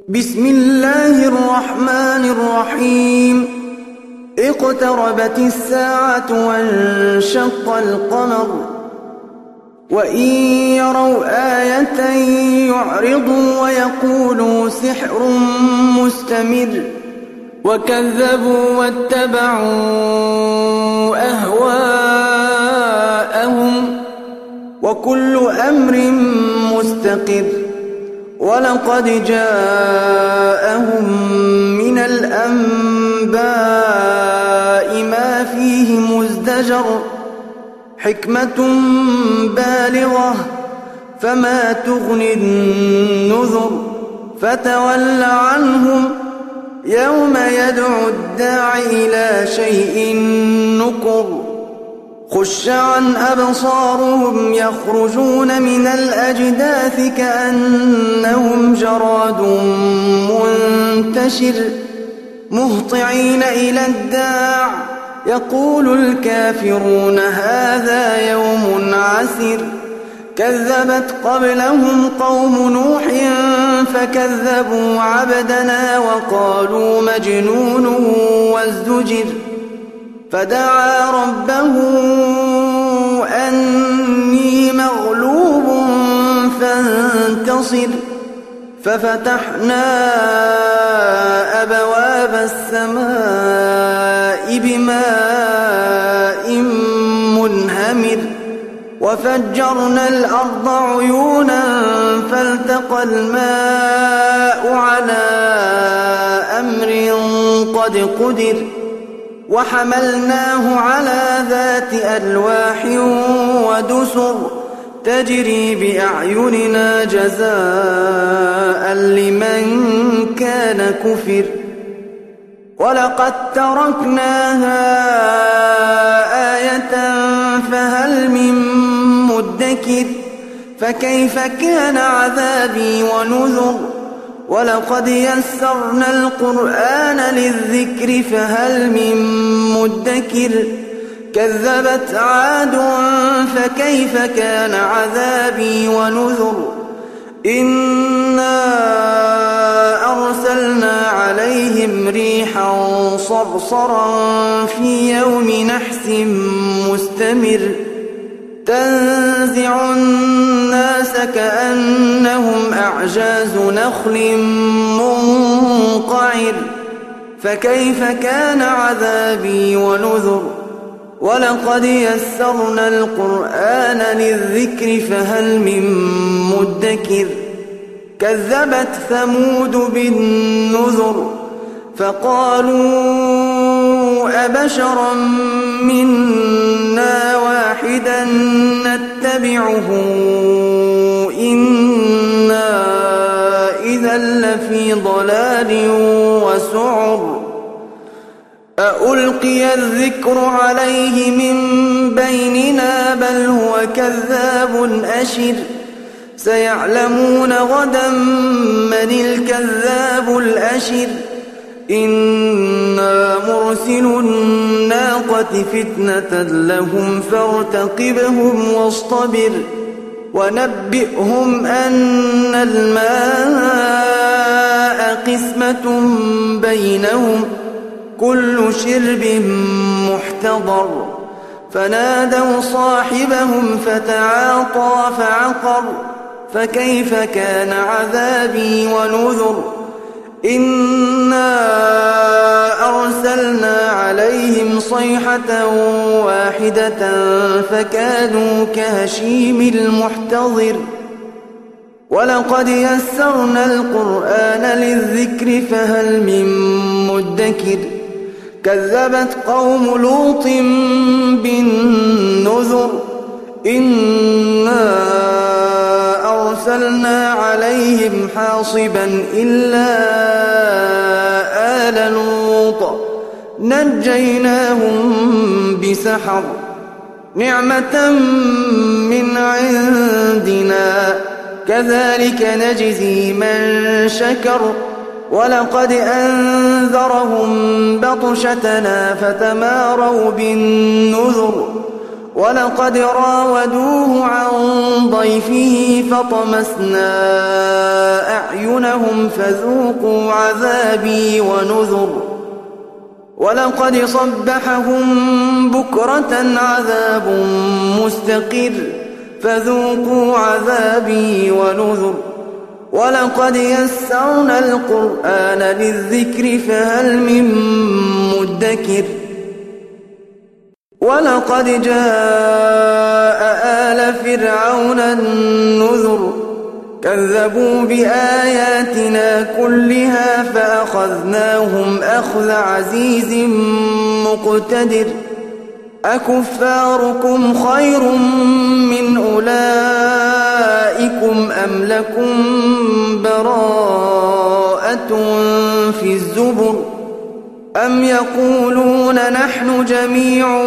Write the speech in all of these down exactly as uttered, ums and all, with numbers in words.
بسم الله الرحمن الرحيم اقتربت الساعة وانشق القمر وإن يروا آية يعرضوا ويقولوا سحر مستمر وكذبوا واتبعوا أهواءهم وكل أمر مستقر ولقد جاءهم من الأنباء ما فيه مزدجر حكمة بالغة فما تغني النذر فتول عنهم يوم يدعو الداع إلى شيء نكر خش عن أبصارهم يخرجون من الأجداث كأنهم جراد منتشر مهطعين إلى الداع يقول الكافرون هذا يوم عسر كذبت قبلهم قوم نوح فكذبوا عبدنا وقالوا مجنون وازدجر فدعا ربه أني مغلوب فانتصر ففتحنا أبواب السماء بماء منهمر وفجرنا الأرض عيونا فالتقى الماء على أمر قد قدر وحملناه على ذات ألواح ودسر تجري بأعيننا جزاء لمن كان كفر ولقد تركناها آية فهل من مدكر فكيف كان عذابي ونذر ولقد يسرنا القرآن للذكر فهل من مدكر كذبت عاد فكيف كان عذابي ونذر إنا أرسلنا عليهم ريحا صرصرا في يوم نحس مستمر تنزع الناس كأنهم أعجاز نخل منقعر فكيف كان عذابي ونذر ولقد يسرنا القرآن للذكر فهل من مدكر كذبت ثمود بالنذر فقالوا أبشرا منا واحدا نتبعه إنا إذا لفي ضلال وسعر أألقي الذكر عليه من بيننا بل هو كذاب أشر سيعلمون غدا من الكذاب الأشر إنا مرسل الناقة فتنة لهم فارتقبهم واصطبر ونبئهم أن الماء قسمة بينهم كل شرب محتضر فنادوا صاحبهم فتعاطى فعقر فكيف كان عذابي ونذر إنا أرسلنا عليهم صيحة واحدة فكانوا كهشيم المحتضر ولقد يسرنا القرآن للذكر فهل من مدكر كذبت قوم لوط بالنذر إنا أرسلنا عليهم حاصبا إلا آل لوط نجيناهم بسحر نعمة من عندنا كذلك نجزي من شكر ولقد أنذرهم بطشتنا فتماروا بالنذر ولقد راودوه عن ضيفه فطمسنا أعينهم فذوقوا عذابي ونذر ولقد صبحهم بكرة عذاب مستقر فذوقوا عذابي ونذر ولقد يسرنا القرآن للذكر فهل من مدكر ولقد جاء آل فرعون النذر كذبوا بآياتنا كلها فأخذناهم أخذ عزيز مقتدر أكفاركم خير من أولئكم أم لكم براءة في الزبر أم يقولون نحن جميع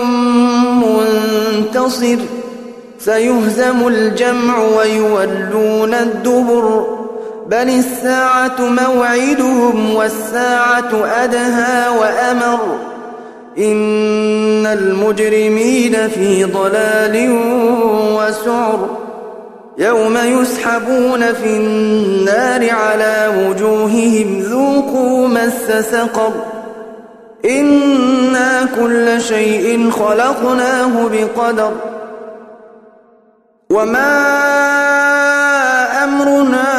منتصر سيهزم الجمع ويولون الدبر بل الساعة موعدهم والساعة أدهى وأمر إن المجرمين في ضلال وسعر يوم يسحبون في النار على وجوههم ذوقوا مس سقر إنا كل شيء خلقناه بقدر وما أمرنا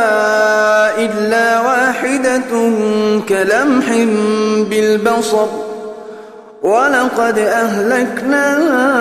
إلا واحدة كلمح بالبصر ولقد أهلكنا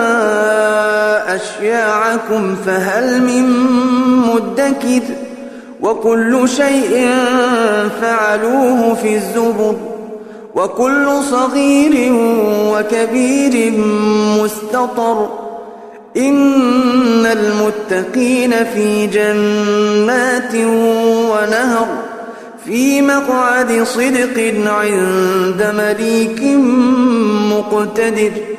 أشياعكم فهل من مدكر وكل شيء فعلوه في الزبر وكل صغير وكبير مستطر إن المتقين في جنات ونهر في مقعد صدق عند مليك مقتدر